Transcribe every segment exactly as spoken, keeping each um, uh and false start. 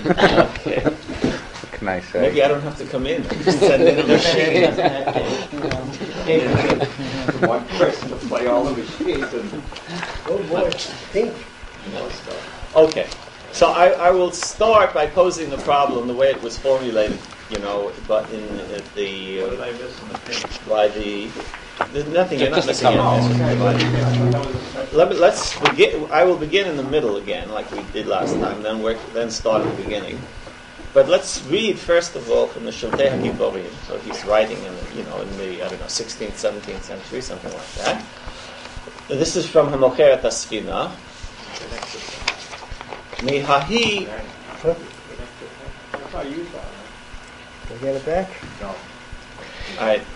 Okay. What can I say? Maybe I don't have to come in. Just send in a machine. One person to play all the machines. And Oh boy, pink. more stuff. Okay. So I, I will start by posing the problem the way it was formulated, you know, but in uh, the... Uh, What did I miss in the pink? by the... There's nothing, you're not Just missing a couple. anything. Let me, let's begin. I will begin in the middle again, like we did last time. Then work. Then start at the beginning. But let's read first of all from the Shiltei HaGiborim. So he's writing in, the, you know, in the I don't know sixteenth, seventeenth century, something like that. This is from Hamocheret HaSfina. Mihahi. That's how you thought. Can I get it back? No. All right.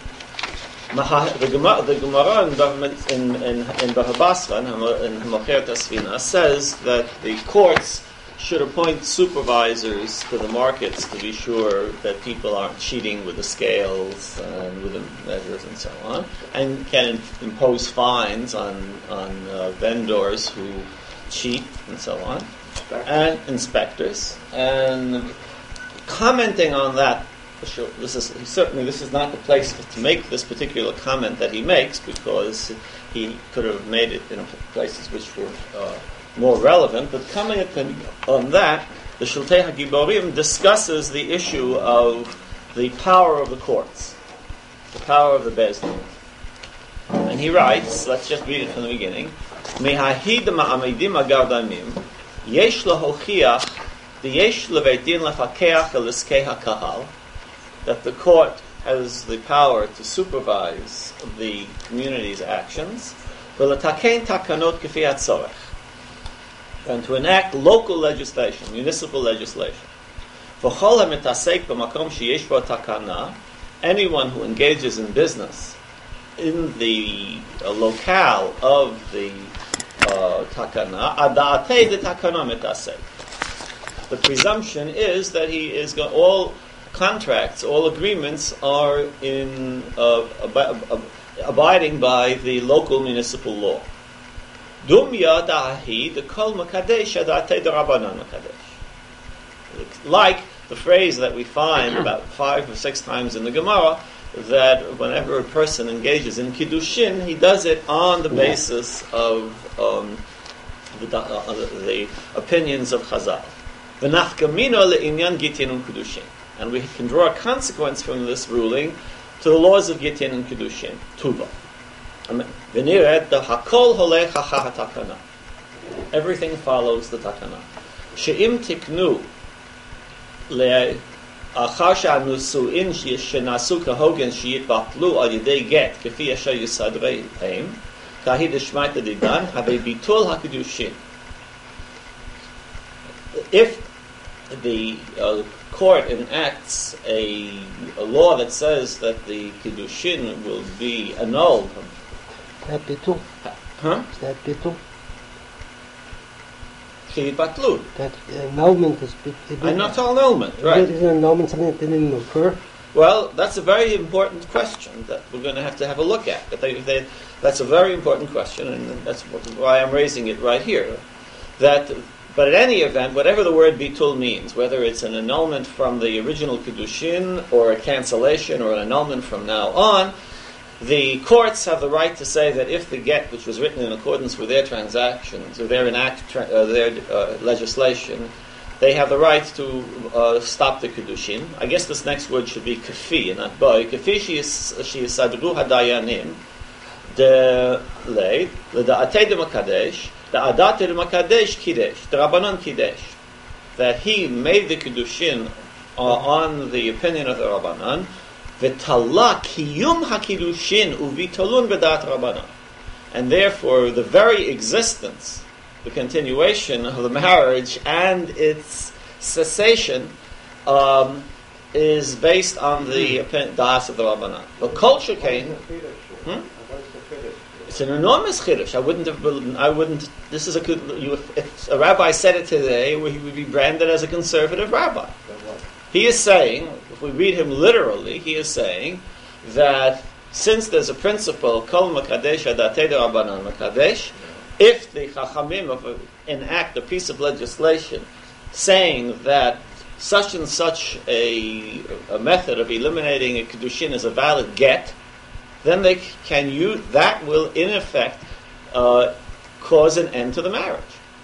Maha, the Gemara, the Gemara in government in in in Bava Basra in Hamocheret HaSfina says that the courts should appoint supervisors to the markets to be sure that people aren't cheating with the scales and with the measures and so on, and can impose fines on on uh, vendors who cheat and so on, and inspectors. And commenting on that, this is certainly this is not the place to make this particular comment that he makes, because he could have made it in places which were uh, more relevant. But commenting on that, the Shiltei HaGiborim discusses the issue of the power of the courts, the power of the Beis Din. And he writes, let's just read it from the beginning, Mehahid ma'amidim agardamim yesh lahochiach v'yesh leveit din lefakeach el iskei hakahal, that the court has the power to supervise the community's actions, v'letaken takanot kefi hatzorech, and to enact local legislation, municipal legislation. V'chol hamitasek b'makom sheyesh bo takana, anyone who engages in business in the uh, locale of the uh, takana, adaatei the takana mitasek. The presumption is that he is go- all contracts, all agreements are in uh, ab- ab- abiding by the local municipal law. Dumya dahi the kol makadesh adatei the rabbanan makadesh. Like the phrase that we find about five or six times in the Gemara, that whenever a person engages in kiddushin, he does it on the basis of um, the, uh, the opinions of Chazal. V'nafkamino le'inyan gitin and kiddushin. And we can draw a consequence from this ruling to the laws of Gitin and Kiddushin. Tuva. V'nired the hakol holech hacha hatakana. Everything follows the takana. She'im tiknu le'achar she'anusu'in she'nasu kahogen she'yitbatlu al yedei get kefi asher yisadrei lehem kahi deshmaita didan havei bitul hakiddushin. If the uh, court enacts a, a law that says that the kiddushin will be annulled. That bitul. Huh? Is that bitul? Sheyitbatlu. That annulment is bitul. And not annulment, right? Isn't annulment something that didn't occur? Well, that's a very important question that we're going to have to have a look at. But they, they, that's a very important question, and that's why I'm raising it right here. That But at any event, whatever the word bitul means, whether it's an annulment from the original kiddushin or a cancellation or an annulment from now on, the courts have the right to say that if the get, which was written in accordance with their transactions or their enact tra- uh, their uh, legislation, they have the right to uh, stop the kiddushin. I guess this next word should be kafi, not boy. Kafi she is sadru hadayanim de lei le da'atei de makadesh. The Adat Makadesh Kiddush, the Rabbanon Kiddush, that he made the Kiddushin uh, on the opinion of the Rabbanon, V'tala kiyum hakiddushin uvitalun b'dat Rabbanon, and therefore the very existence, the continuation of the marriage and its cessation um, is based on the opinion das of the Rabbanon. The culture came. Hmm? It's an enormous chiddush. I wouldn't have. I wouldn't. This is a. You, if a rabbi said it today, he would be branded as a conservative rabbi. He is saying, if we read him literally, he is saying that since there's a principle, kol makadesh adatei de rabbanan makadesh, if the chachamim of a, enact a piece of legislation saying that such and such a, a method of eliminating a kedushin is a valid get, then they can use that will in effect uh, cause an end to the marriage.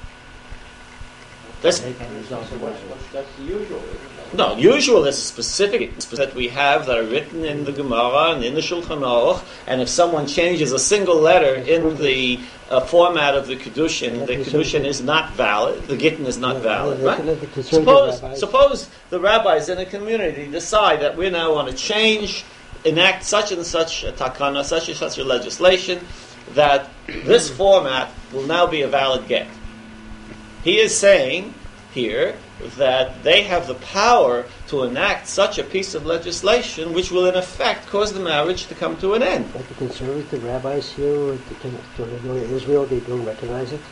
That's, That's the usual, isn't it? no, usual is specific that we have that are written in the Gemara and in the Shulchan Aruch, and if someone changes a single letter in the uh, format of the Kedushin, the Kedushin is not valid, the Gittin is not valid, right? Suppose, suppose the rabbis in a community decide that we now want to change, enact such and such a takana, such and such a legislation, that this format will now be a valid get. He is saying here that they have the power to enact such a piece of legislation which will in effect cause the marriage to come to an end. But the conservative rabbis here, or the, the Israel, they don't recognize it.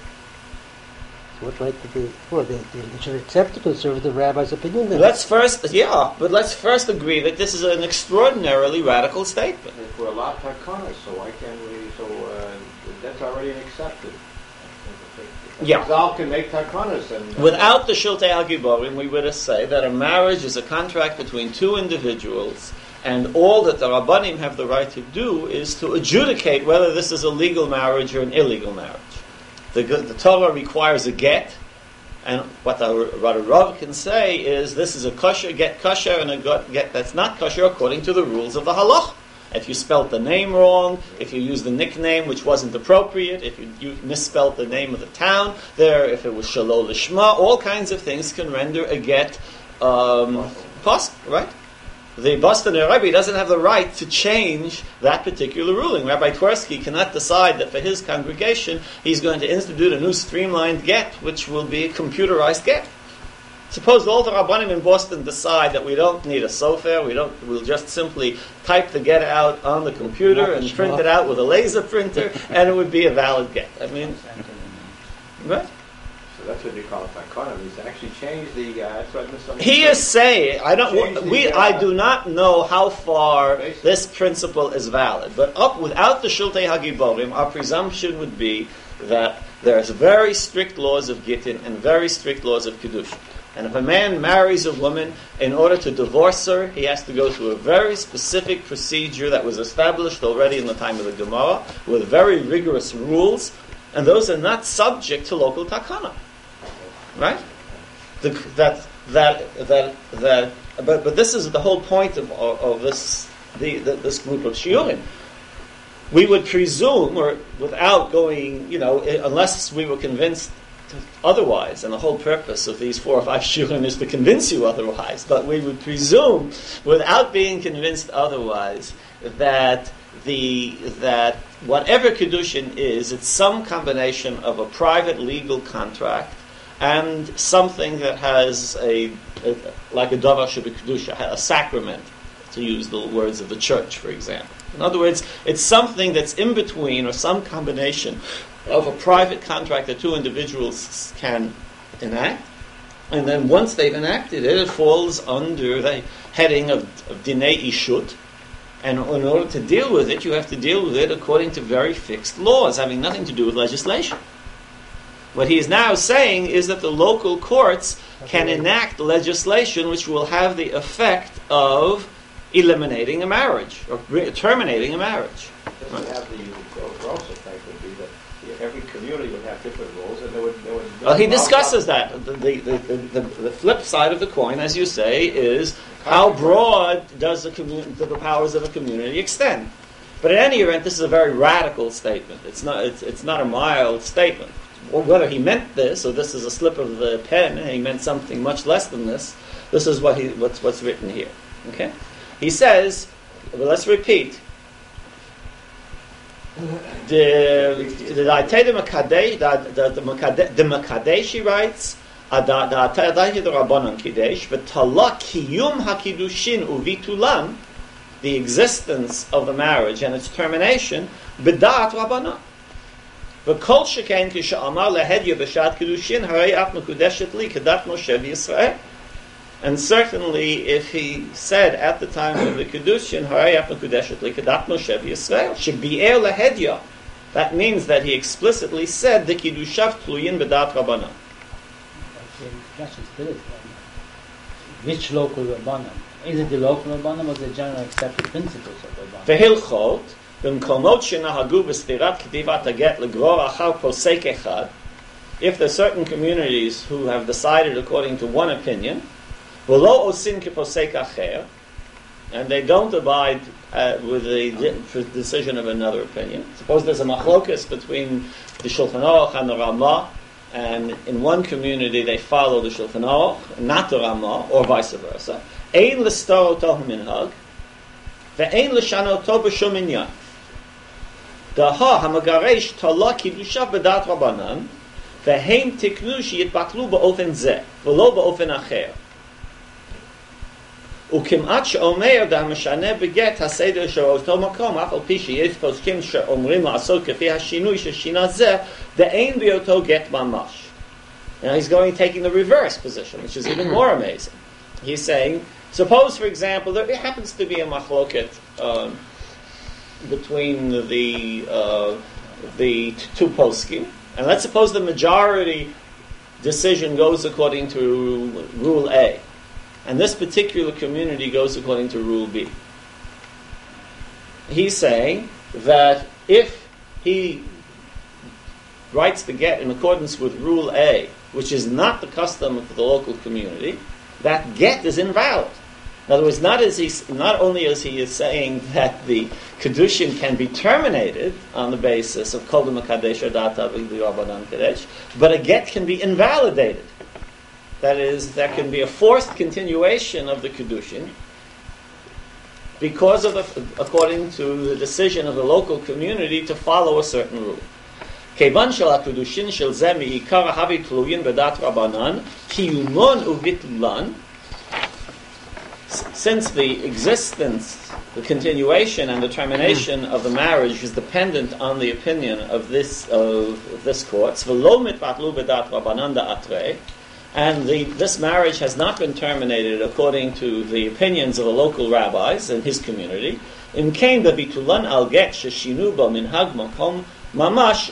So what right to be? Well, they, they should accept the conservative rabbi's opinion then. Let's first, yeah, but let's first agree that this is an extraordinarily radical statement. If we're allowed takanas, so why can't we, so uh, that's already accepted. Yeah. Zal can make takanas. And, uh, Without the Shiltei HaGiborim, we would say that a marriage is a contract between two individuals, and all that the Rabbanim have the right to do is to adjudicate whether this is a legal marriage or an illegal marriage. The, the Torah requires a get, and what the what a Rav can say is this is a kosher get kosher and a get that's not kosher according to the rules of the halach. If you spelt the name wrong, if you used the nickname which wasn't appropriate, if you, you misspelt the name of the town there, if it was shalol lishma, all kinds of things can render a get um, possible, right? The Boston Rebbe doesn't have the right to change that particular ruling. Rabbi Twersky cannot decide that for his congregation he's going to institute a new streamlined get, which will be a computerized get. Suppose all the Rabbanim in Boston decide that we don't need a sofer, we don't, we'll just simply type the get out on the computer and print it out with a laser printer, and it would be a valid get. I mean, right? So that's what you call takana. He's actually changed the. Uh, that's what misunderstood. He is saying, I don't, Change we, the, uh, I do not know how far Basic. this principle is valid, but up without the Shiltei HaGiborim, our presumption would be that there's very strict laws of Gittin and very strict laws of Kedushin. And if a man marries a woman, in order to divorce her, he has to go through a very specific procedure that was established already in the time of the Gemara, with very rigorous rules, and those are not subject to local takana. Right? The, that, that, that, that, but, but this is the whole point of, of, of this, the, the, this group of shiurim. We would presume, or without going, you know, unless we were convinced otherwise, and the whole purpose of these four or five shurim is to convince you otherwise, but we would presume, without being convinced otherwise, that the that whatever kedushin is, it's some combination of a private legal contract and something that has a, a like a davar shebekdusha, a sacrament, to use the words of the church, for example. In other words, it's something that's in between, or some combination of a private contract that two individuals can enact, and then once they've enacted it, it falls under the heading of, of Dinei Ishut, and in order to deal with it, you have to deal with it according to very fixed laws, having nothing to do with legislation. What he is now saying is that the local courts can enact legislation which will have the effect of eliminating a marriage, or terminating a marriage. Doesn't have the gross effect would be that every community would have different rules, and there would. There would well, he discusses that. The, the, the, the, the flip side of the coin, as you say, is how broad does the, commun- the powers of a community extend? But at any event, this is a very radical statement. It's not. It's, it's not a mild statement. Or whether he meant this, or this is a slip of the pen, and he meant something much less than this. This is what he what's what's written here. Okay, he says. Well, let's repeat. The the Aitei Makadesh the the Makadesh the Makadesh he writes the Aitei the Rabbanon Kidesh v'tala kiyum hakidushin uvitulam, the existence of the marriage and its termination b'dat Rabbanon. V'kol shekain kisha'amar lehedya b'shat kidushin harei af mekudeshet li kedat Moshe v'Yisrael. And certainly, if he said at the time of the Kedushin, Harei af mekudeshet li kedat Moshe v'Yisrael, shebi'er lehedya, that means that he explicitly said the Kidushav tluyin b'dat Rabbanan. question still is, which local Rabbanim? Is it the local Rabbanim or the general accepted principles of Rabbanim? והלכות, במקומות שנהגו בסתירת כתיבת הגט לגרור אחר פוסק אחד, if there are certain communities who have decided according to one opinion, ולא עושים כפוסק אחר, and they don't abide uh, with the de- decision of another opinion. Suppose there's a machlokas between the Shulchan Aruch and the Ramah, and in one community they follow the Shulchan Aruch, not the Ramah, or vice versa. Ein l'stor oto minhag, ve'ein l'shanoto b'shum inyan. Daha hamagaresh tala kiddusha b'dat Rabbanan, ve'hem tiknu sheyitbatlu ba'ofen zeh, v'lo ba'ofen acher. וכמעט שאומר והמשנה בגט הסדר של אותו מקום, אף על פי שיש פוסקים שאומרים לעשות כפי השינוי ששינה זה, ואין באותו גט ממש. Now he's going taking the reverse position, which is even more amazing. He's saying, suppose, for example, there happens to be a machloket um, between the uh, the two poskim, and let's suppose the majority decision goes according to rule A. And this particular community goes according to rule B. He's saying that if he writes the get in accordance with rule A, which is not the custom of the local community, that get is invalid. In other words, not, as he, not only is he is saying that the Kedushin can be terminated on the basis of Kol Makadesh or Data Rabbanan Kadesh, but a get can be invalidated. That is, there can be a forced continuation of the Kedushin because of, the, according to the decision of the local community to follow a certain rule. Kevan shel HaKedushin shel zeh mi'ikar havi tluyin b'dat Rabbanan kiyumon uvitlan. Since the existence, the continuation and the termination of the marriage is dependent on the opinion of this of this court, v'lo mitbatlu b'dat Rabbanan da'atrei, and the, this marriage has not been terminated according to the opinions of the local rabbis in his community. In came the bitulan al get sheshinu ba minhag makom mamash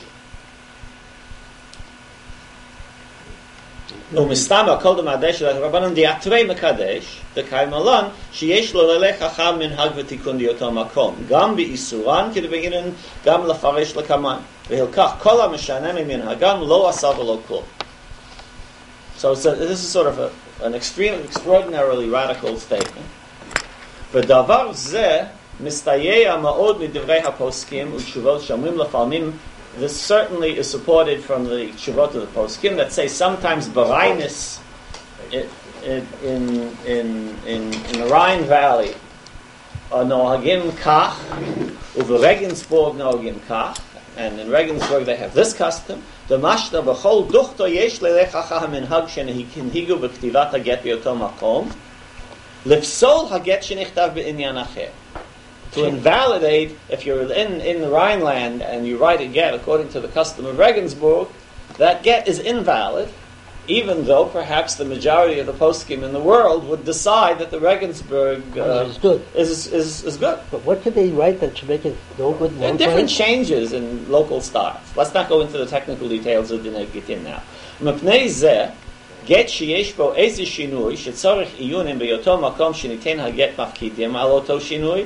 umistama kol demadesh rabbanan diatrei mekadesh the kaimalan sheyesh lo lelech acham minhag v'tikun diyotam makom gam beisuran kedbeinen gam lafaresh lekaman v'hilkach kol ha'mishaneh minhagam lo asav lo kol. So, so this is sort of a, an extreme, extraordinarily radical statement. V'davar zeh mistayeya ma'od midivrei haposkim u'tshuvot shamrim lefalmim. This certainly is supported from the tshuvot of the poskim that say sometimes barainis in in in in, in the Rhine Valley are nohagim kach, uve Regensburg nohagim kach, and in Regensburg they have this custom. The mashna b'chol duchto yesh lelechacha haminhag shenehinhigu b'ktivat haget b'yoto makom lifsol haget shenichtav b'inyan acher. To invalidate, if you're in, in the Rhineland and you write a get according to the custom of Regensburg, that get is invalid, even though perhaps the majority of the poskim in the world would decide that the Regensburg uh, is good. Is, is, is good. But what could they write that should make it no good? There are different changes in local styles. Let's not go into the technical details of the Gitin now. Mepnei zeh, get sheyesh bo ezi shinui, shetzorich iyunim beyoto makom sheniten haget mafkidim al oto shinui,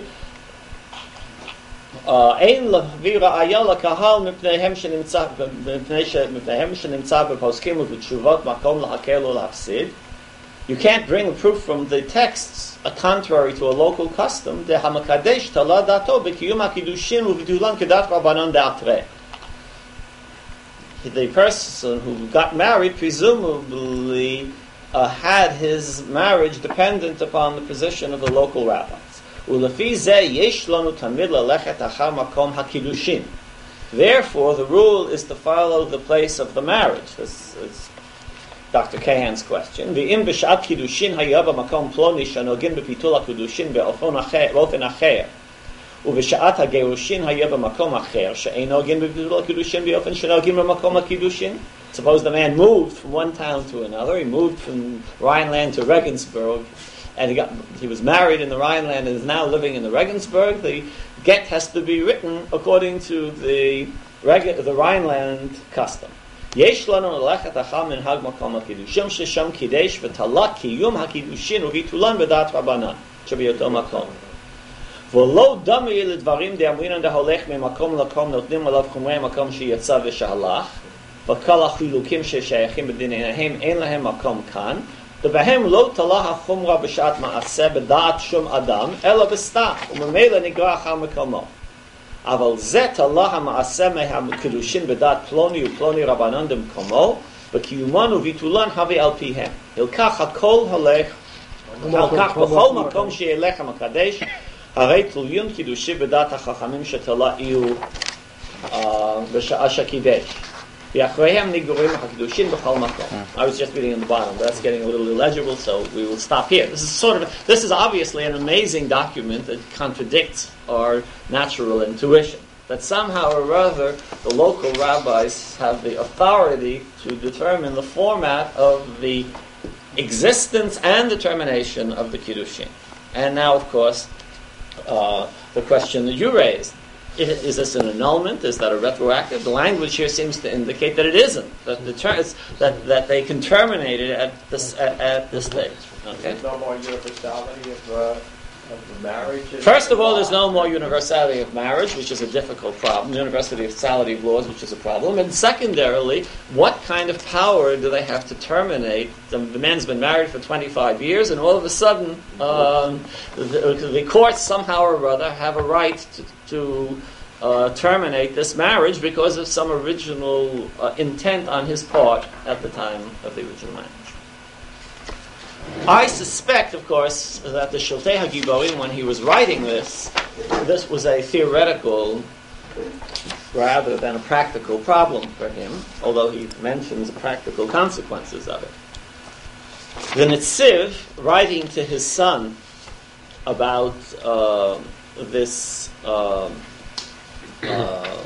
ein levira ayala kahal mipneihem shenimtza mipneihem shenimtza b'poskim u'b'tshuvot makom lahakel u'lahafsid. You can't bring a proof from the texts a contrary to a local custom. De hamakadesh tala dato b'kiyum hakidushin u'v'tulan kedat rabbanan da'atrei. The person who got married presumably uh, had his marriage dependent upon the position of the local rabbis. Therefore, the rule is to follow the place of the marriage. This is Doctor Kahan's question. V'im b'shat kiddushin hayava makom ploni shanogin b'pitul hakidushin be'ofon acher, u'b'shat hagerushin hayava makom acher she'enogin b'pitul hakidushin be'ofon shanogin b'makom hakidushin. Suppose the man moved from one town to another. He moved from Rhineland to Regensburg, and he got he was married in the Rhineland and is now living in the Regensburg. The get has to be written according to the Reg, the Rhineland custom. יש לנו ללכת אחר מנהג מקום הקידושים ששם קידש ותלה קיום הקידושין וביטולן בדעת רבנן שבאותו מקום. ולא דמי לדברים דאמרינן דהולך ממקום למקום נותנים עליו חומרי מקום שיצא ושהלך, וכל החילוקים ששייכים בדיניהם אין להם מקום כאן, ובהם לא תלה החומרה בשעת מעשה בדעת שום אדם, אלא בסתם, וממילא נגרע אחר מקומו. אבל זה תלה המעשה מהקדושין בדעת פלוני ופלוני רבנן במקומו, וקיומן וביטולן הווה על פיהם. הלקח הכל הולך, הלקח בכל מקום שילך המקדש, הרי תלוין קידושי בדעת החכמים שתלה יהיו בשעה שקידש. ואחריהם נגורים הקידושין בכל מקום. I was just reading in the bottom, but that's getting a little illegible, so we will stop here. This is sort of, this is obviously an amazing document that contradicts our natural intuition. That somehow or other the local rabbis have the authority to determine the format of the existence and determination of the kiddushin. And now, of course, uh, the question that you raised. Is this an annulment? Is that a retroactive? The language here seems to indicate that it isn't. That the ter- that that they can terminate it at this at, at this stage. Okay. There's no more universality of, uh, of marriage. First of all, there's no more universality of marriage, which is a difficult problem. Universality of laws, which is a problem. And secondarily, what kind of power do they have to terminate? The, the man's been married for twenty-five years, and all of a sudden, um, the, the courts somehow or other have a right to. to uh, terminate this marriage because of some original uh, intent on his part at the time of the original marriage. I suspect, of course, that the Shiltei HaGiborim, when he was writing this, this was a theoretical rather than a practical problem for him, although he mentions practical consequences of it. The Netziv, writing to his son about uh, this uh, uh,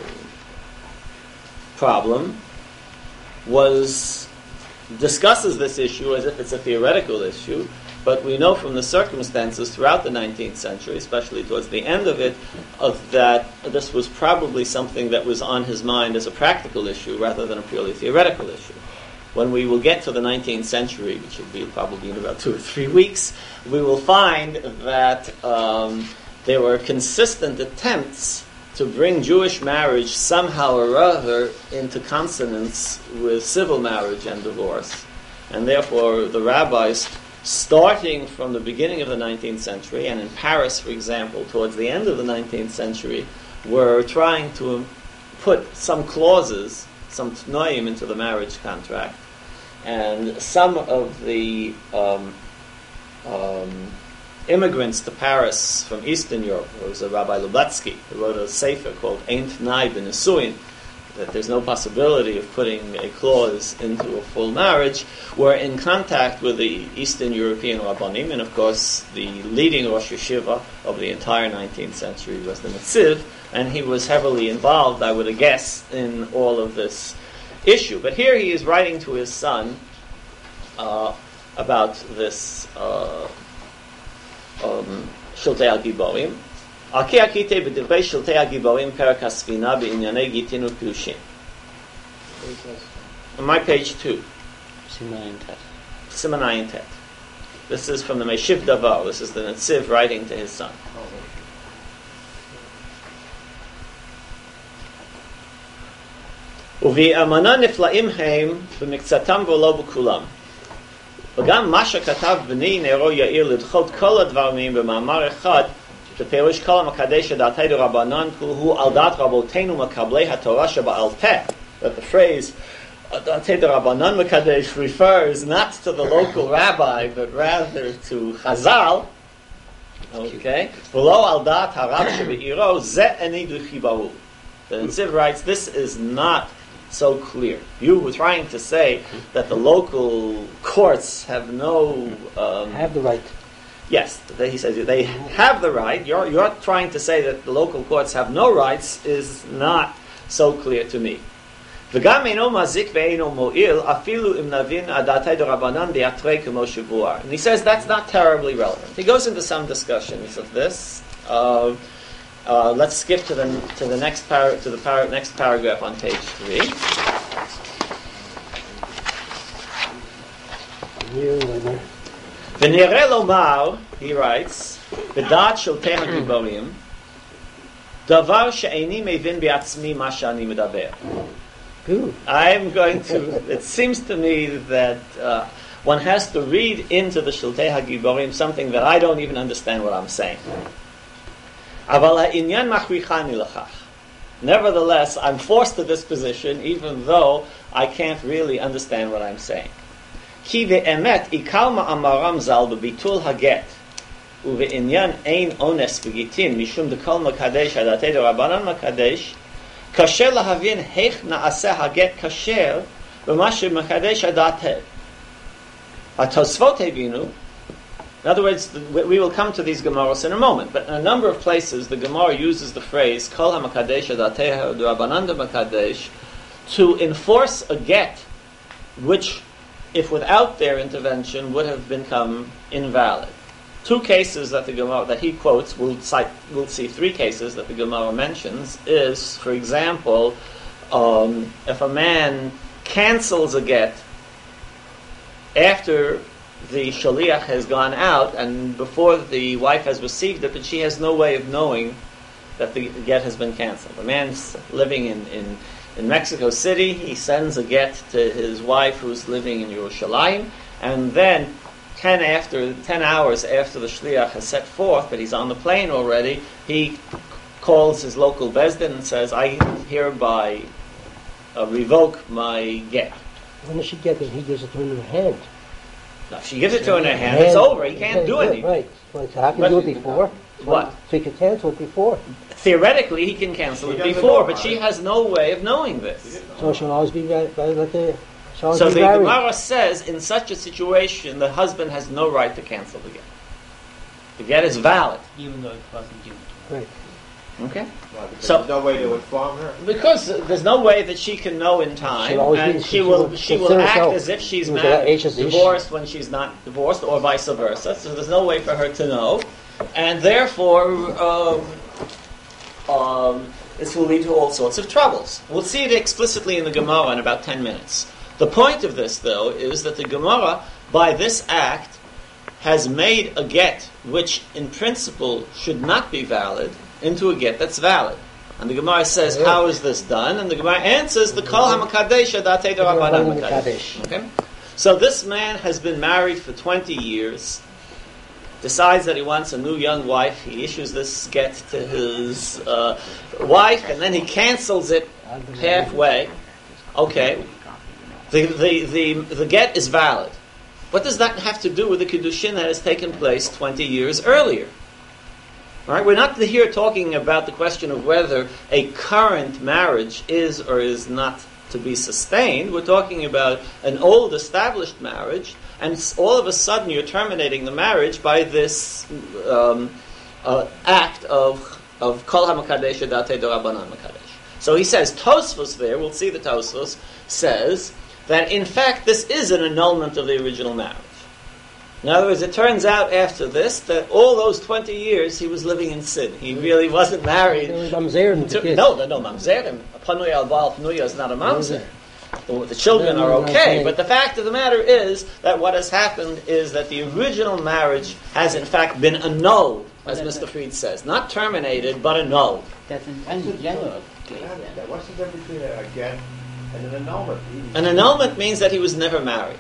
problem was discusses this issue as if it's a theoretical issue, but we know from the circumstances throughout the nineteenth century, especially towards the end of it, of that this was probably something that was on his mind as a practical issue rather than a purely theoretical issue. When we will get to the nineteenth century, which will be probably in about two or three weeks, we will find that um, there were consistent attempts to bring Jewish marriage somehow or other into consonance with civil marriage and divorce. And therefore, the rabbis, starting from the beginning of the nineteenth century, and in Paris, for example, towards the end of the nineteenth century, were trying to put some clauses, some t'noim, into the marriage contract. And some of the um, um, immigrants to Paris from Eastern Europe, there was a Rabbi Lubatsky who wrote a sefer called Ein T'nai B'Nesuin, that there's no possibility of putting a clause into a full marriage, were in contact with the Eastern European Rabbanim, and of course the leading Rosh Yeshiva of the entire nineteenth century was the Netziv, and he was heavily involved, I would guess, in all of this issue. But here he is writing to his son uh, about this uh, um, Shiltei HaGiborim. Aki akite b'divrei Shiltei HaGiborim perak hasfina b'inyanei gitin u'kedushin. On my page two. Siman Tet. Siman Ayin Tet. This is from the Meshiv Davar. This is the Netziv writing to his son. ובאמנה נפלאים הם במקצתם ולא בכולם. וגם מה שכתב בני נרו יאיר לדחות כל הדברים במאמר אחד, שפירוש כל המקדש דעתי דרבנן הוא על דעת רבותינו מקבלי התורה שבעל פה. That the phrase דעתי דרבנן מקדש refers not to the local rabbi, but rather to Chazal. Okay? ולא על דעת הרב שבעירו, זה איני דרכי ברור. The Netziv writes, this is not so clear. You were trying to say that the local courts have no... Um, have the right. Yes, they, he says they have the right. You're, you're trying to say that the local courts have no rights is not so clear to me. וגם אינו מזיק ואינו מועיל, אפילו אם נבין דעתי דרבנן דעתרי כמו שבוער. And he says that's not terribly relevant. He goes into some discussions of this. Uh, Uh, let's skip to the to the next par- to the par- next paragraph on page three. V'nireh lomar, he writes, b'dat shiltei hagiborim, davar she'eni mevin bi'atzmi ma she'ani medaber. Good. I'm going to, it seems to me that uh, one has to read into the Shiltei HaGiborim something that I don't even understand what I'm saying. Aval ha'inyan machrichani l'chach. Nevertheless, I'm forced to this position even though I can't really understand what I'm saying. Ki ve'emet ikal ma'amaram zal bebitul haget uve'inyan ein ones v'gitin mishum dekol makadesh adatei d'Rabbanan makadesh kasher lahavin heich na'aseh haget kasher v'ma shemakadesh adatei. HaTosfot hevinu. In other words, we will come to these Gemaros in a moment, but in a number of places the Gemara uses the phrase Kol HaMakadesh Adatei D'Rabbanan Makadesh to enforce a get which, if without their intervention, would have become invalid. Two cases that the Gemara that he quotes, we'll cite, we'll see three cases that the Gemara mentions, is, for example, um, if a man cancels a get after the shaliach has gone out and before the wife has received it, but she has no way of knowing that the get has been canceled. A man's living in, in, in Mexico City, he sends a get to his wife who's living in Yerushalayim, and then ten after ten hours after the shliach has set forth, but he's on the plane already, he calls his local bezdin and says, I hereby uh, revoke my get. When does she get it? He gives it to her in her hand. Now, if she gives it to her in her hand, it's over. He can't do anything. Right. Well, so how can But- he do it before? What? So he can cancel it before. Theoretically, he can cancel She it doesn't before, know but about she it. has no way of knowing this. So she'll always be right, right like the. She'll always So be the married. Gemara says, in such a situation, the husband has no right to cancel the get. The get is valid. Even though it wasn't given to her. Right. Okay? Why, because So- there's no way to inform her. Because there's no way that she can know in time, She'll always and be- she she will will she will consider act herself. as if she's It was married, about H S ish. divorced when she's not divorced, or vice versa. So there's no way for her to know, and therefore, um, um, this will lead to all sorts of troubles. We'll see it explicitly in the Gemara in about ten minutes. The point of this, though, is that the Gemara, by this act, has made a get which, in principle, should not be valid into a get that's valid. And the Gemara says, Yeah. how is this done? And the Gemara answers, the Kol HaMakadesh Adatei D'Rabbanan Makadesh. Okay? So this man has been married for twenty years, decides that he wants a new young wife, he issues this get to his uh, wife, and then he cancels it halfway. Okay. The, the, the, the get is valid. What does that have to do with the Kiddushin that has taken place twenty years earlier? All right, we're not here talking about the question of whether a current marriage is or is not to be sustained. We're talking about an old established marriage, and s- all of a sudden you're terminating the marriage by this um, uh, act of of Kol HaMakadesh Adatei D'Rabbanan Makadesh. So he says, Tosfos there, we'll see the Tosfos, says that in fact this is an annulment of the original marriage. In other words, it turns out after this that all those twenty years he was living in sin. He really wasn't married. There was mamzerim to to- kids. no, no, no, mamzerim. Panuya al Baal Panuya is not a mamzer. The, the children No, are no, no, okay, okay. but the fact of the matter is that what has happened is that the original marriage has in fact been annulled, as Mister Fried says. Not terminated, but annulled. That's an ungeneral case. then. What's the difference between a get and an annulment? An annulment means that he was never married.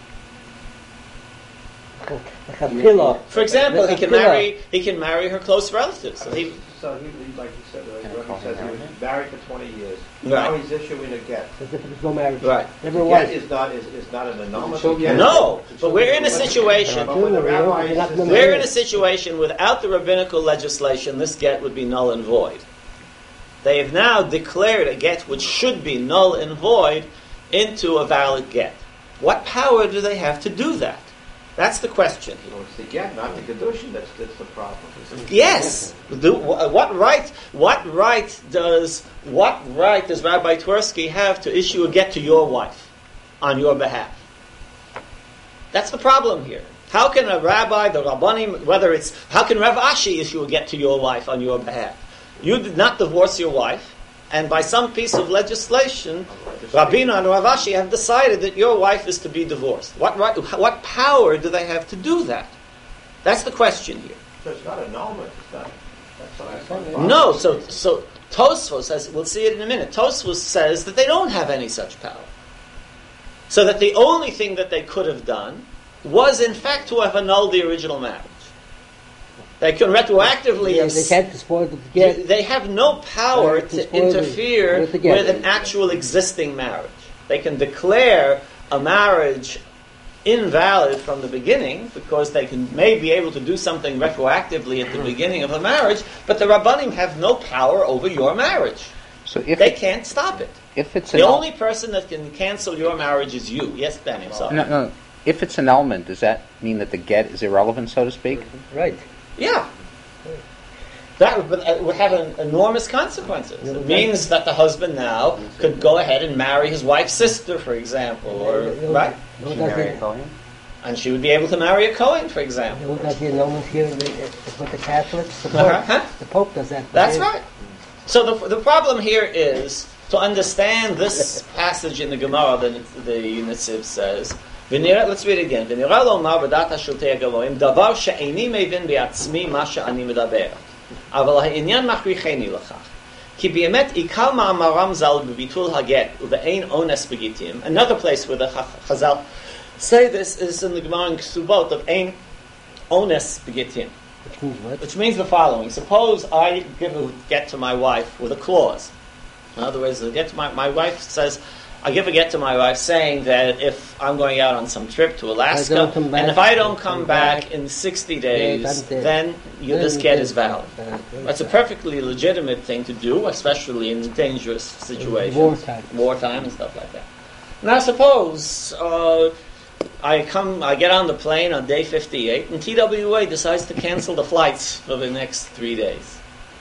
Like a pillow. For example, Like he a can pillow. marry he can marry her close relatives. So he, So he, he- like you said, Can I earlier, call he says him he was married? married for twenty years. Right. Now he's issuing a get. As if there's no marriage. Right. Never The was. get is not, is, is not an annulment. So, The get- No, but we're in a situation. But when the rabbi You're not says- gonna We're in a situation without the rabbinical legislation, this get would be null and void. They have now declared a get which should be null and void into a valid get. What power do they have to do that? That's the question here. So it's the get, not the kedushin, that's, that's the problem. Yes. Do, wh- what right? What right does what right does Rabbi Twersky have to issue a get to your wife on your behalf? That's the problem here. How can a rabbi, the rabbanim, whether it's how can Rav Ashi issue a get to your wife on your behalf? You did not divorce your wife, and by some piece of legislation, Rabbeinu and Rav Ashi have decided that your wife is to be divorced. What, right, what power do they have to do that? That's the question here. So it's not annulment, it's not, that's what I thought. No, so so Tosfos says, we'll see it in a minute, Tosfos says that they don't have any such power. So that the only thing that they could have done was in fact to have annulled the original marriage. They can retroactively... Yeah, they can't dispose of the get. They have no power They to dispose of- interfere with with, the get. an actual existing marriage. They can declare a marriage invalid from the beginning because they can may be able to do something retroactively at the beginning of a marriage, but the Rabbanim have no power over your marriage. So if They it, can't stop it. if it's The an only person that can cancel your marriage is you. Yes, Ben, I'm sorry. no, no, if it's annulment, does that mean that the get is irrelevant, so to speak? Right. Yeah. That would, but it would have an enormous consequences. It means that the husband now could go ahead and marry his wife's sister, for example, or right, No, She that's marry a the, Kohen? and she would be able to marry a Cohen, for example. no, that's the annulment here in the, with the Catholics. The Pope, Uh-huh. Huh? the Pope does that. That's right. So the the problem here is to understand this passage in the Gemara. The the Netziv says. ונראה, let's read it again. ונראה לומר בדעת השלטי הגבוהים דבר שאיני מבין בעצמי מה שאני מדבר. אבל העניין מכריחני לכך. כי באמת עיקר מאמרם ז"ל בביטול הגט ובאין אונס בגיטים. Another place where the Chazal say this is in the Gemara in Ksubot of ein ones begitim. Which means what? Which means the following. Suppose I give a get to my wife with a clause. In other words, the get to my, my wife says, I give a get to my wife saying that if I'm going out on some trip to Alaska, don't come back, and if I don't come come back, back, in sixty yeah, days, I'm dead. then you, Then this you get dead. is valid. Uh, That's a perfectly legitimate thing to do, especially in dangerous situations. Wartime. Wartime and stuff like that. Now suppose uh, I come, I get on the plane on day fifty-eight, and T W A decides to cancel the flights for the next three days.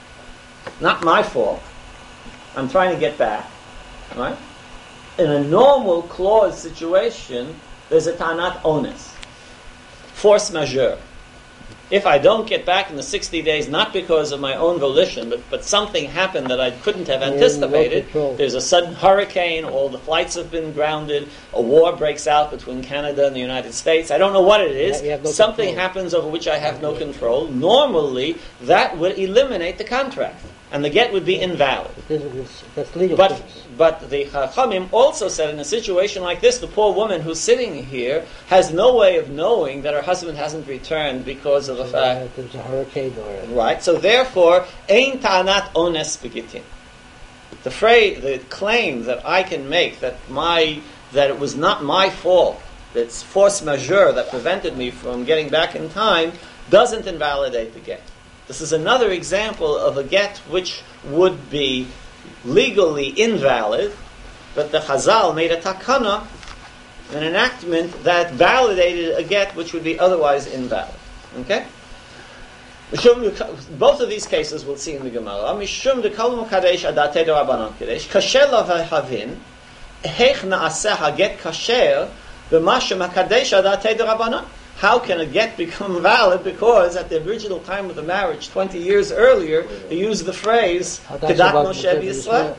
Not my fault. I'm trying to get back, right? In a normal clause situation, there's a tanat onus, force majeure. If I don't get back in the sixty days, not because of my own volition, but, but something happened that I couldn't have Yeah, no anticipated, control. there's a sudden hurricane, all the flights have been grounded, a war breaks out between Canada and the United States, I don't know what it is, Yeah, you have no something control. happens over which I have no control, normally that would eliminate the contract, and the get would be invalid. This is, that's legal. But things. but the Chachamim also said in a situation like this, the poor woman who's sitting here has no way of knowing that her husband hasn't returned because of the Uh, fact, there's a hurricane or a, right? So therefore, ein ta'anat ones begitin. The phrase, the claim that I can make that my that it was not my fault, that's force majeure that prevented me from getting back in time, doesn't invalidate the get. This is another example of a get which would be legally invalid, but the Chazal made a takana, an enactment that validated a get which would be otherwise invalid. Okay? Both of these cases we'll see in the Gemara. Mishum de kol mukadesh adate d'Rabbanan kadesh kasher lahavin hech naaseh haget kasher b'mashem hakadesh adate d'Rabbanan. How can a get become valid? Because at the original time of the marriage, twenty years earlier, he used the phrase Kedat Moshe B'Yisrael.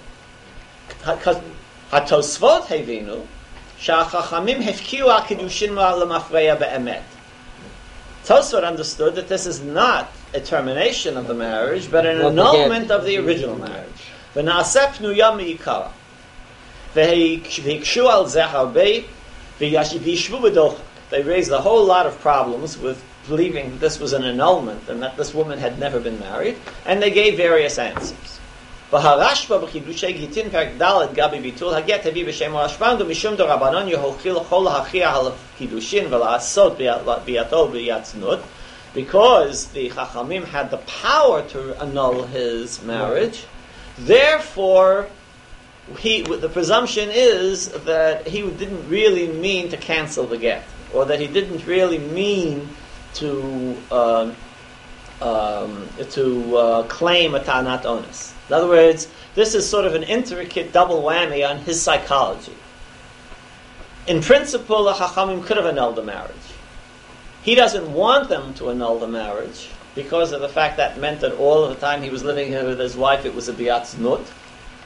Hatosvot hevinu sha'achachamim hefkiu ha'kedushin lemafreya be'emet. Tosfot understood that this is not a termination of the marriage, but an Not the annulment get. of the original marriage. V'na'aseh pnuya mi'ikara. V'hikshu al zeh harbei v'yishvu b'docha. They raised a whole lot of problems with believing that this was an annulment and that this woman had never been married, and they gave various answers. V'harashba b'chidushay gitin perek dalet gabi bitul haget hevi b'shem rashban mishum d'Rabbanan yehochil chol hachia hal kidushin v'la'asot b'yatol b'yatznut, because the Chachamim had the power to annul his marriage. Therefore, he the presumption is that he didn't really mean to cancel the get, or that he didn't really mean to um, um, to uh, claim a ta'anat onus. In other words, this is sort of an intricate double whammy on his psychology. In principle, the Chachamim could have annulled the marriage. He doesn't want them to annul the marriage because of the fact that meant that all of the time he was living here with his wife, it was a biat znut.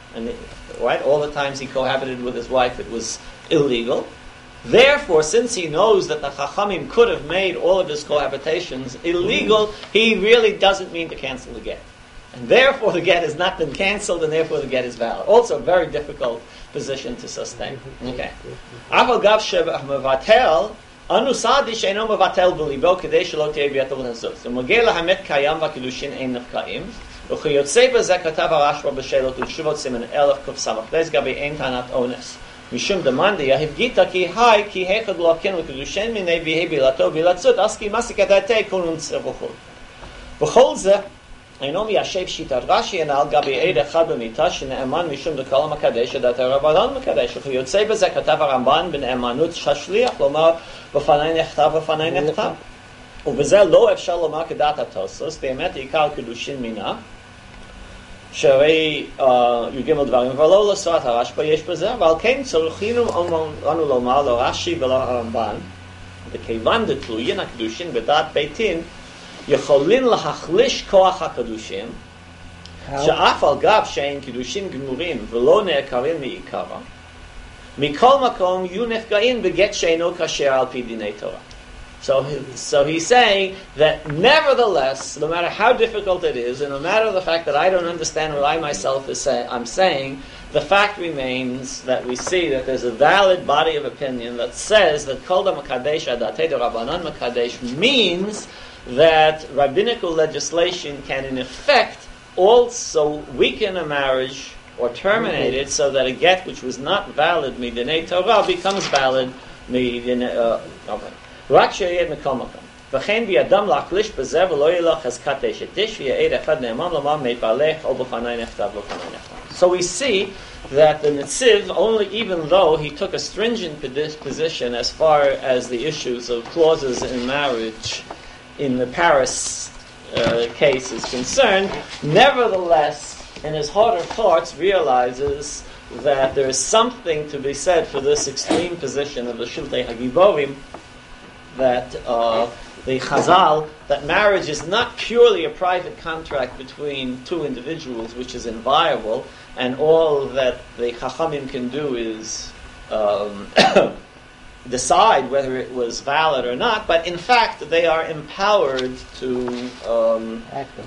and it, right, all the times he cohabited with his wife, it was illegal. Therefore, since he knows that the Chachamim could have made all of his cohabitations illegal, he really doesn't mean to cancel the get. And therefore the get has not been cancelled, and therefore the get is valid. Also a very difficult position to sustain. Okay. Aval gav sheba mevatel anu sadi sheino mevatel b'libo kedei shelo tihei v'yatel v'nezuz. Umogei lahamet kayam v'kedushin ein nefkaim. Uchiyotzei b'zeh katav harashba b'shelot u'shuvot simen elef kuf samach les gabi ein tanat ones. Mishum demandi yahivgita ki hai ki hechad lo'aken v'kedushin minei v'hei bilato v'latzut aski masikadate kunun tzevuchul. V'chol zeh Einomi Yashev Shitat Rashi and Al Gabi Eid Echad B'Mitash Ne'eman Mishum Dekolam HaKadesh Dat HaRabbanon HaKadesh Uchiyotzei B'zeh Katav HaRamban B'Ne'emanut Shashliach Lomar B'fanai Nechtav B'fanai Nechtav U'b'zeh Lo Efshar Lomar Kedat HaTosos Be'emet Yikar Kedushin Mina Sherei Yugimel Dvarim V'lo L'Srat HaRashba Yesh B'zeh V'al Kein Tzorchinu Anu Lomar Lo Rashi V'lo HaRamban V'kevan Detluyin HaKedushin B'dat Beitin יכולים להחליש כוח הקדושים שאף על גב שאין קידושים גמורים ולא נעקרים מעיקרה מכל מקום יהיו נפגעים בגט שאינו כשר על פי דיני תורה. So, so he's saying that nevertheless, no matter how difficult it is, and no matter the fact that I don't understand what I myself is say, I'm saying, the fact remains that we see that there's a valid body of opinion that says that Kol da Makadesh Adatei da Rabbanan Makadesh means that rabbinical legislation can in effect also weaken a marriage or terminate it so that a get which was not valid midinei Torah becomes valid midinei Rak sheyed mikol makom v'chein biyadam lachlish b'zeh v'lo yilach chazkat eshetish v'ya'ed echad ne'eman lomar me'balech o b'fanai nechtav b'fanai nechtav. So we see that the Netziv, only even though he took a stringent position as far as the issues of clauses in marriage in the Paris uh, case is concerned, nevertheless, in his heart of hearts, realizes that there is something to be said for this extreme position of the Shiltei Hagiborim, that uh, the Chazal, that marriage is not purely a private contract between two individuals, which is inviolable, and all that the Chachamim can do is um, decide whether it was valid or not, but in fact they are empowered to um,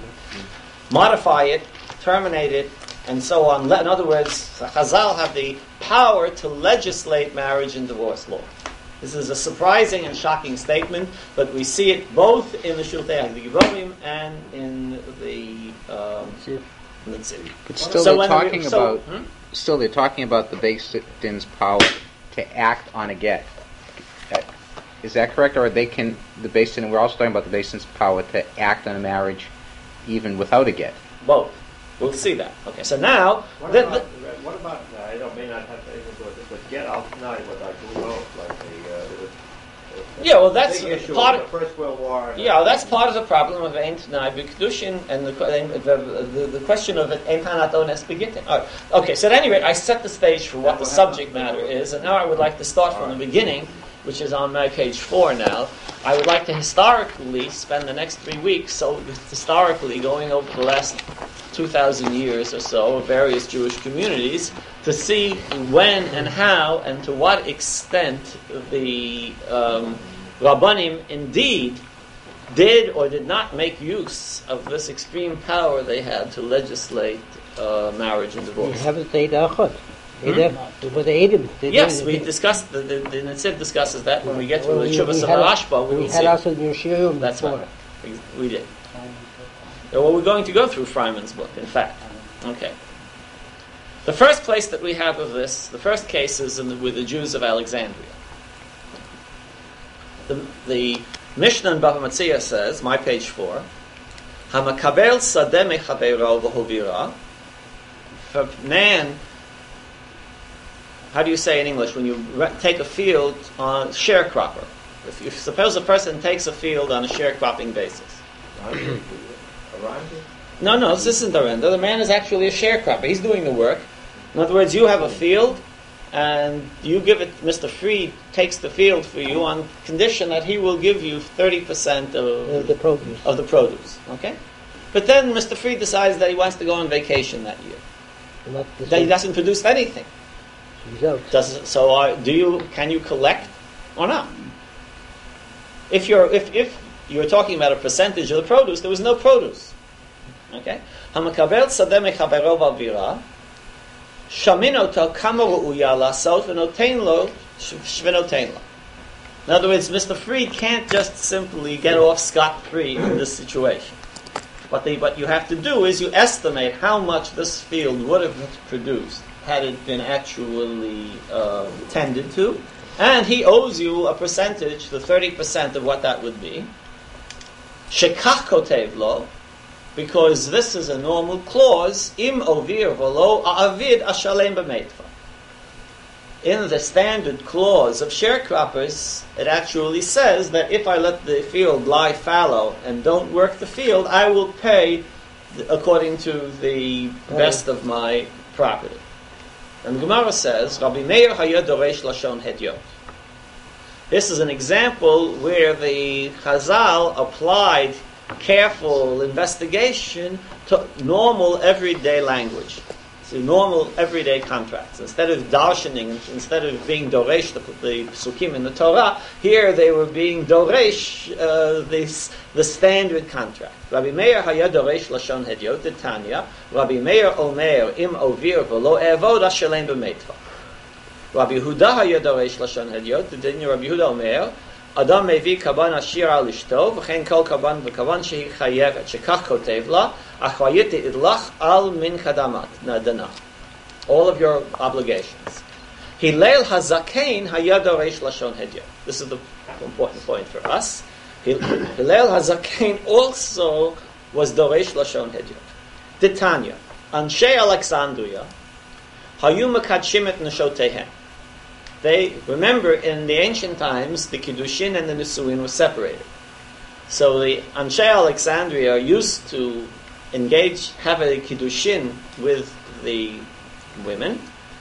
modify it, terminate it, and so on. In other words, Chazal have the power to legislate marriage and divorce law. This is a surprising and shocking statement, but we see it both in the Shiltei HaGiborim and in the um, Netziv. But still, So they're when talking we- so- about. hmm? Still, they're talking about the Beis Din's power to act on a get. Uh, Is that correct, or they can the Beis Din? We're also talking about the Beis Din's power to act on a marriage, even without a get. Both. We'll see that. Okay, so now, What the, about, the, what about, uh, I don't, may not have anything to do with this, but get out tonight with like who knows, like the, uh, the, yeah, well, that's big issue part of of, the First World War. And yeah, that's part of the problem of Ein Tanai B'Kedushin and the, the, the, the question of Ein Tanat Ones Begitin. All right. Okay, so at any rate, I set the stage for what the subject matter is, and now I would like to start from the beginning, which is on my page four now. I would like to historically spend the next three weeks, so historically going over the last two thousand years or so of various Jewish communities, to see when and how and to what extent the um, Rabbanim indeed did or did not make use of this extreme power they had to legislate uh, marriage and You divorce. haven't said Achot. Either, but they ate him. They Yes, did- we they- discussed, the, the, the Netziv discusses that when we get to Well, the we- Shuvas we of had a- Rashba, we We will had see. also the Yeshirim That's before. right. We, we did. Well, we're going to go through Freiman's book, in fact. Okay. The first place that we have of this, the first case is in the, with the Jews of Alexandria. The, the Mishnah in Bava Metzia says, my page four, Hamakabel sadeh mechabeiro v'hovira. If a man, how do you say in English, when you re- take a field on sharecropper? If you suppose a person takes a field on a sharecropping basis. No, no, this isn't a render. The man is actually a sharecropper. He's doing the work. In other words, you have a field, and you give it, Mister Freed takes the field for you on condition that he will give you thirty percent Uh, of, the produce. of the produce. Okay? But then Mister Freed decides that he wants to go on vacation that year. Not the That he same doesn't produce anything. result. Does so? Uh, do you? Can you collect or not? If you're if if you're talking about a percentage of the produce, there was no produce. Okay. Hamakabel sadeh mechaberov avira shamin oto kama ru'uya lasot v'notein lo shv'notein lo. In other words, Mister Freed can't just simply get off scot-free in this situation. What they what you have to do is you estimate how much this field would have produced had it been actually uh, tended to, and he owes you a percentage, the thirty percent of what that would be. Shekach kotev lo, because this is a normal clause, im ovir v'lo a'avid ashalem b'meitva. In the standard clause of sharecroppers, it actually says that if I let the field lie fallow and don't work the field, I will pay th- according to the best of my property. And the Gemara says, Rabbi Meir haya doresh lashon hedyot. This is an example where the Chazal applied careful investigation to normal everyday language. To normal everyday contracts. Instead of darshaning, instead of being doresh, the, the psukim in the Torah, here they were being doresh, uh, this, the standard contract. Rabbi Meir haya doresh lashon hedyot Tanya. Rabbi Meir omer im ovir v'lo evod ashalem b'meitva. Rabbi Yehuda haya doresh lashon hedyot. Then Rabbi Yehuda omer Adam mevi kaban ashir al ishto v'chein kol kaban v'kaban shehi chayevet shekach kotev la achvayit idlach al min chadamat nadana. All of your obligations. Hillel hazakein haya doresh lashon hedyot. This is the important point for us. Hillel hazakein also was doresh lashon hedyot. Titania, Anshe Alexandria hayu mekadshim et neshotehem. They, remember, in the ancient times, the Kiddushin and the Nisuin were separated. So the Anshe Alexandria used to engage, have a Kiddushin with the women.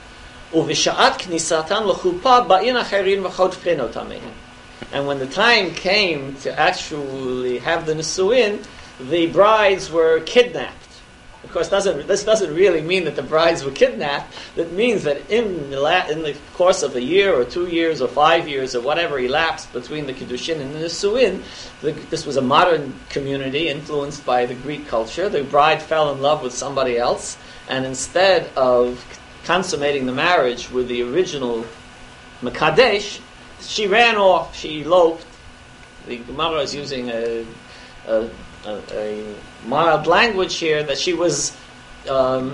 Uvisha'at knisatan l'chuppah ba'in acherin v'chodfin otamein. And when the time came to actually have the Nisuin, the brides were kidnapped. Of course, doesn't, this doesn't really mean that the brides were kidnapped. That means that in the, la- in the course of a year or two years or five years or whatever elapsed between the Kiddushin and the Nisuin, the, this was a modern community influenced by the Greek culture. The bride fell in love with somebody else, and instead of consummating the marriage with the original Mekadesh, she ran off, she eloped. The Gemara is using a... a A, a mild language here that she was um,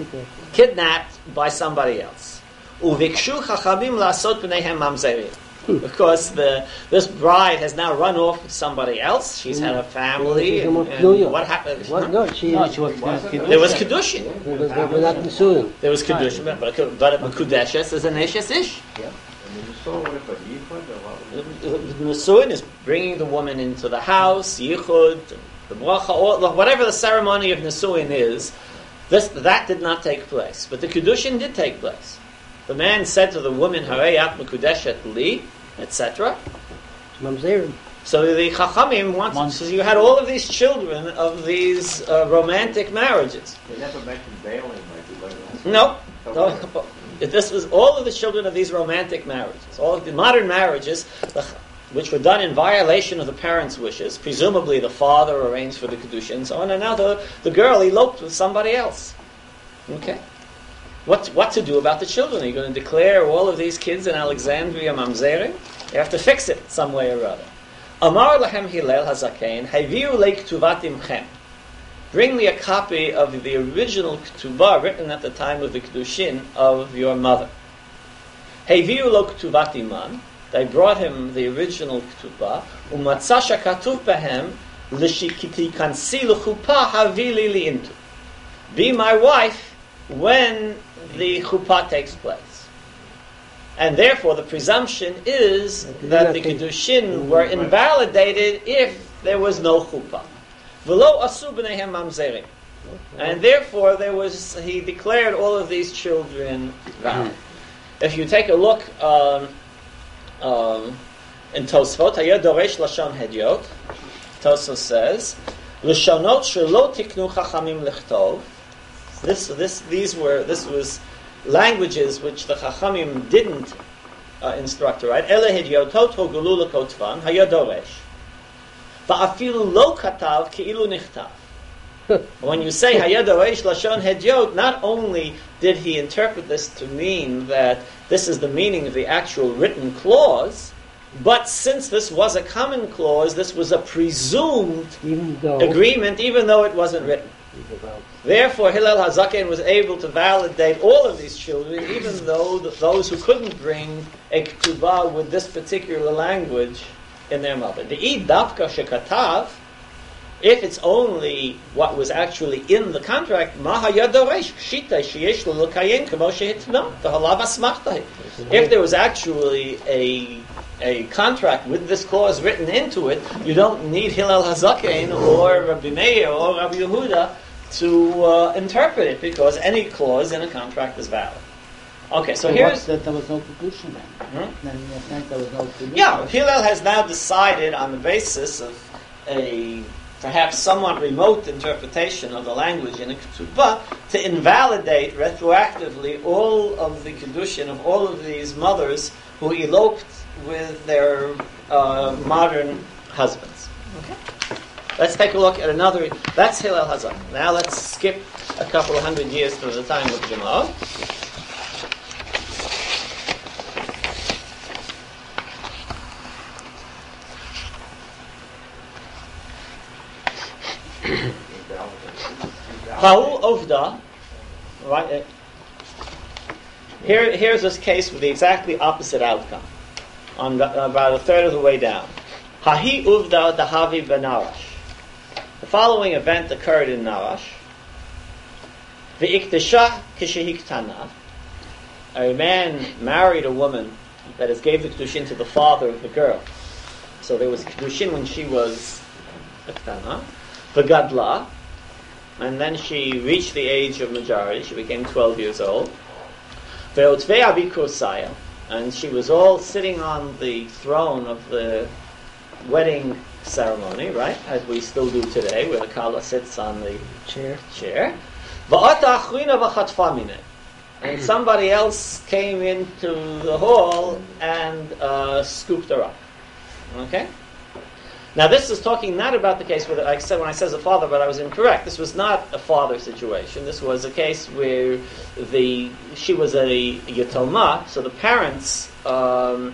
kidnapped by somebody else. Uvikshu chachamim lasot b'neihem mamzerim. Because the this bride has now run off with somebody else. She's had a family. And, and what happened? What? No, she, No, she was Kiddushin. uh, Kiddushin. There There was Kiddushin. was, there was not Nisuin. There was Kiddushin, but but a Kudeshes is an Eshes Ish. And you saw what if a yichud or what? The Nisuin is bringing the woman into the house, Yichud, the bracha, all, whatever the ceremony of Nisuin is. This that did not take place, but the Kiddushin did take place. The man said to the woman, "Harei at mekudeshet li," et cetera. Mamzerim. So the Chachamim wanted. So you had all of these children of these uh, romantic marriages. They never mentioned bailing like we learned last week. No, Okay. no. This was all of the children of these romantic marriages. All of the modern marriages, the, which were done in violation of the parents' wishes. Presumably, the father arranged for the Kedusha and so on, and now the, the girl eloped with somebody else. Okay, what what to do about the children? Are you going to declare all of these kids in Alexandria mamzerim? You have to fix it some way or other. Amar lahem Hillel hazakein haviu leiktuvat imchem. Bring me a copy of the original ketubah written at the time of the Kedushin of your mother. Haviu lo ketuvat iman. They brought him the original ketubah. Umatzah shekatuv behem l'shikiti kansi l'chuppah havili li'intu. Be my wife when the chuppah takes place. And therefore the presumption is that the Kedushin were invalidated if there was no chuppah. V'lo asu b'neihem mamzerim. And therefore there was, he declared all of these children valid. If you take a look um, um, in Tosfot, Hayah Doresh Lashon Hedyot, Tosfot says, L'shonot shelo tiknu chachamim lichtov, This, this, these were, this was languages which the Chachamim didn't uh, instruct her, right? Ele hediotot hogulu lekotvan hayadoresh. Va'afilu lo katav ki'ilu nichtav. When you say hayadoresh lashon hediot, not only did he interpret this to mean that this is the meaning of the actual written clause, but since this was a common clause, this was a presumed Even though agreement, even though it wasn't written. Therefore, Hillel HaZaken was able to validate all of these children, even though the, those who couldn't bring a ketubah with this particular language in their mother. The I dafka shekatav, if it's only what was actually in the contract, if there was actually a a contract with this clause written into it, you don't need Hillel HaZaken or Rabbi Meir or Rabbi Yehuda to uh, interpret it, because any clause in a contract is valid. Okay, so, So here's... what's that there was no kedushin then? Hmm? Then in a sense there was no kedushin. Yeah, Hillel has now decided on the basis of a perhaps somewhat remote interpretation of the language in a ketubah to invalidate retroactively all of the kedushin of all of these mothers who eloped with their uh, modern husbands. Okay. Let's take a look at another. That's Hillel HaZaken. Now let's skip a couple of hundred years to the time of Gemara. Paul Ovda, right? Here, here's this case with the exactly opposite outcome. On the, about a third of the way down, Hahi Uvda Dahavi Benarash. The following event occurred in Narash. V'iktesha kishehiktana. A man married a woman, that is, gave the kedushin to the father of the girl. So there was kedushin when she was iktana. V'gadla. And then she reached the age of majority. She became twelve years old. Ve'otvei abikosaya. And she was all sitting on the throne of the wedding ceremony, right? As we still do today, where the kala sits on the chair. chair. Va'ata achrina v'chatfa mineh. And somebody else came into the hall and uh, scooped her up. Okay? Now this is talking not about the case where, like I said, when I said a father, but I was incorrect. This was not a father situation. This was a case where the she was a yatoma, so the parents, um,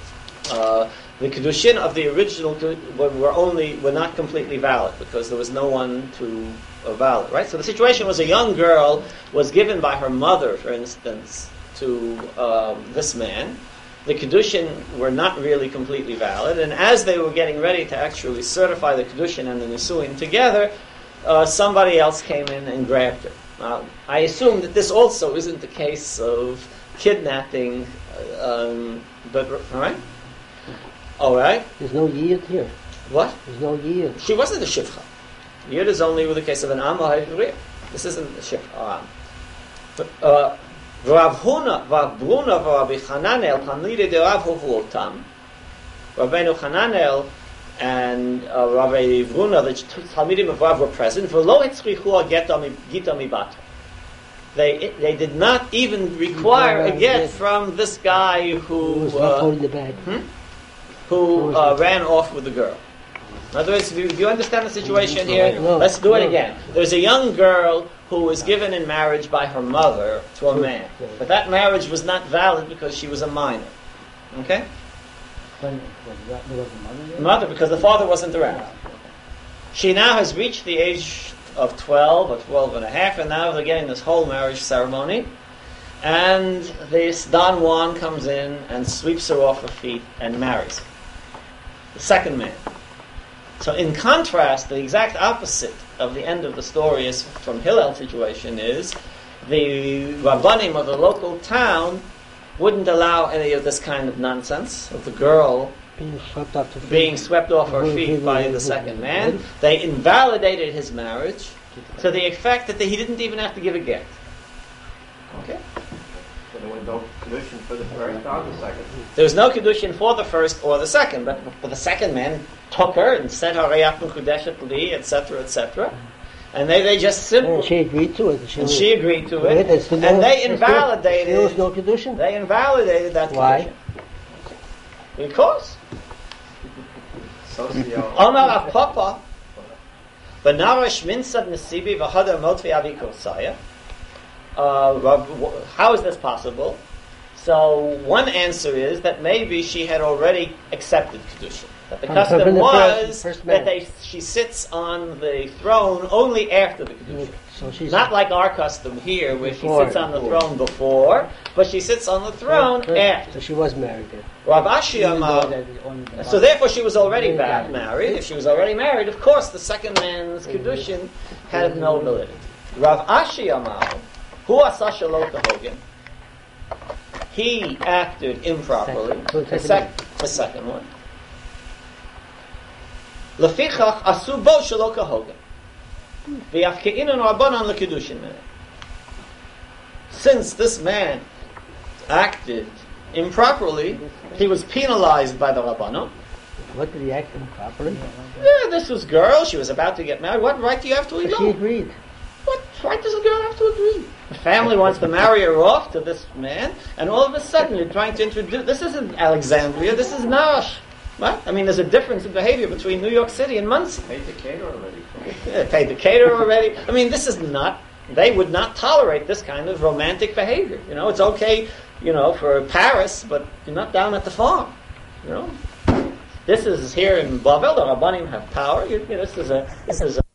uh, the kedushin of the original were only were not completely valid because there was no one to uh, valid, right? So the situation was a young girl was given by her mother, for instance, to um, this man. The kedushin were not really completely valid, and as they were getting ready to actually certify the kedushin and the nisuin together, uh, somebody else came in and grabbed her. Now, I assume that this also isn't the case of kidnapping, uh, um, but all right, all right. There's no yid here. What? There's no yid. She wasn't a shivcha. Yid is only with the case of an am or a This isn't a shivcha or am. But, uh, Rav Huna, Rav Bruna, Rabbi Hananel, Tanlide de Rav Hovuotam. Rabbeinu Hananel and uh, Rabbi Bruna, the Talmidim of Rav, were present. V'lo etzrichu gita mibato. They they did not even require a get from this guy who Who was uh, not holding the bag. hmm? who uh, ran off with the girl. In other words, do you understand the situation here? No, Let's do it no. again. There's a young girl who was given in marriage by her mother to a man. But that marriage was not valid because she was a minor. Okay? When, when that, there was a mother there? Mother, because the father wasn't around. She now has reached the age of twelve or twelve and a half, and now they're getting this whole marriage ceremony. And this Don Juan comes in and sweeps her off her feet and marries her. The second man. So in contrast, the exact opposite of the end of the story is from Hillel's situation is the Rabbanim of the local town wouldn't allow any of this kind of nonsense of the girl Being swept off the feet. being swept off her feet by the second man. They invalidated his marriage to the effect that he didn't even have to give a get. Okay? So there was no kedushin for the first or the second. There was no kedushin for the first or the second, but, but the second man took her and said, "Harayat mekudeshet li," et cetera, et cetera. And they, they just simply... And she agreed to it. She And was- she agreed to Right, it. there's still And no- they there's still- invalidated... There was no Kedushin? They invalidated that Why? condition. Because Socio. Omar Rav Papa, Benarash Minsad Nesibi V'Hadar Motvi Avi Kosaya. Uh, Rav- wh- How is this possible? So one answer is that maybe she had already accepted Kedusha. That the From- from custom the first- was first that marriage. they, she sits on the throne only after the Kedusha. So she's Not like our custom here, where Before. she sits on the throne before, but she sits on the throne So after. she was married then. Rav Ashi Even though Amar, that is only the so one. therefore she was already Yeah. back married. If she was already married, of course the second man's Kedushin had no validity. Rav Ashi Amar, who asasha lo kahogen, he acted improperly. Second. The, sec- the second one. Lefichach asu bo shelo kahogen. V'yafke'inon rabbanan lekedushin mineh. Since this man acted improperly, he was penalized by the rabbanon. What did he act improperly? Yeah, this was girl. She was about to get married. What right do you have to But she elope? agreed. What right does a girl have to agree? The family wants to marry her off to this man, and all of a sudden you're trying to introduce... This isn't Alexandria, this is Nash. What? I mean, there's a difference in behavior between New York City and Muncie. Paid the caterer already. They paid the caterer already. I mean, this is not... They would not tolerate this kind of romantic behavior. You know, it's okay, you know, for Paris, but you're not down at the farm. You know? This is here in Bavel, the Rabbanim have power. You, you know, this is a... This is a